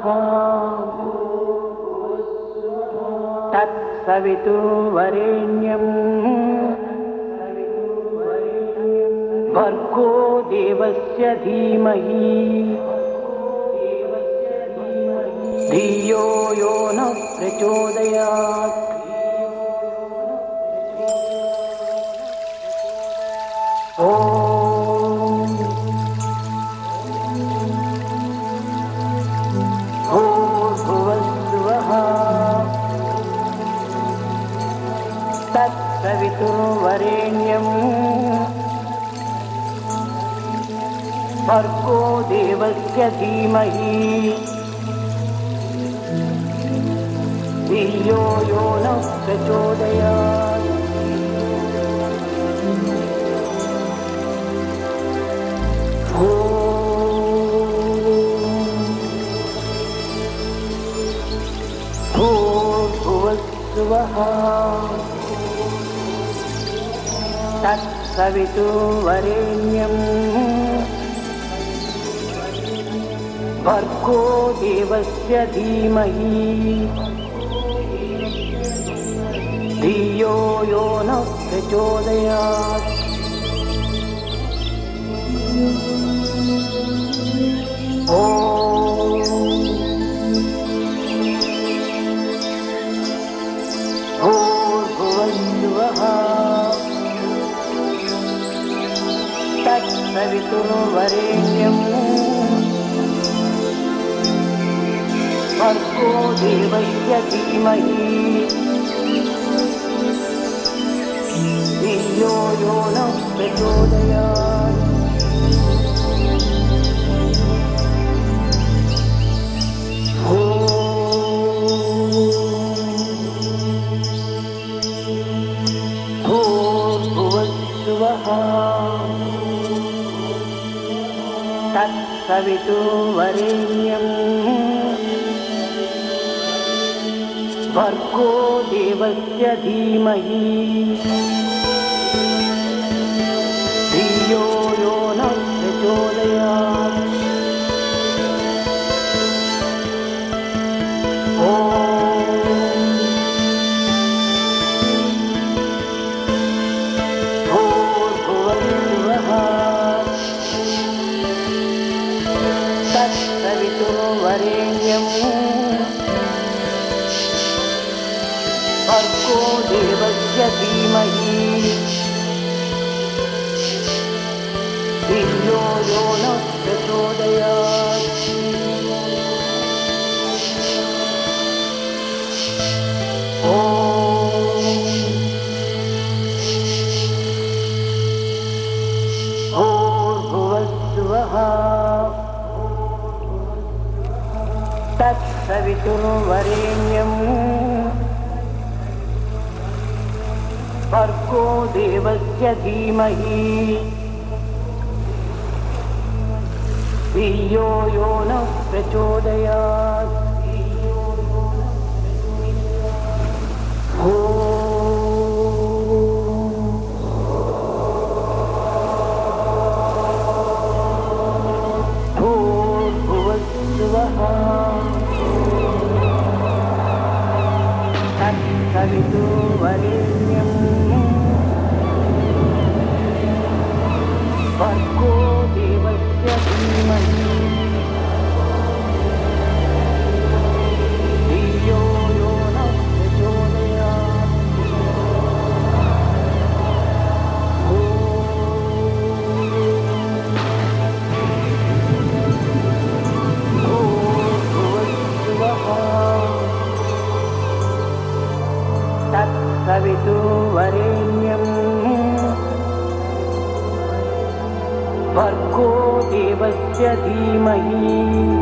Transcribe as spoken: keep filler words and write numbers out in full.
तत्सवितुर्वरेण्यं भर्गो देवस्य धीमहि धियो यो न प्रचोदयात्। ओम भूर्भुवस्सुवः तत्सवितुर्वरेण्यं भर्गो देवस्य धीमहि धियो यो न प्रचोदयात्। भूर्भुवस्सुवः तत्सवितुर्वरेण्यं भर्गो देवस्य धीमहि धियो यो न प्रचोदयात्। भूर्भुवस्सुवः तत्सवितुर्वरेण्यं भर्गो देवस्य धीमहि धियो यो न प्रचोदयात्। भूर्भुवस्सुवः तत्सवितुर्वरेण्यं भर्गो देवस्य धीमहि धियो यो न प्रचोदयात्। भूर्भुवस्सुवः तत्सवितुर्वरेण्यं भर्गो देवस्य धीमहि धियो यो न प्रचोदयात्। भूर्भुवस्सुवः तत्सवितुर्वरेण्यं भर्गो देवस्य धीमहि धियो यो न प्रचोदयात्। भूर्भुवस्सुवः तत्सवितुर्वरेण्यं भर्गो देवस्य धीमहि धियो यो न प्रचोदयात्। भूर्भुवस्सुवः तत्सवितुर्वरेण्यं भर्गो देवस्य धीमहि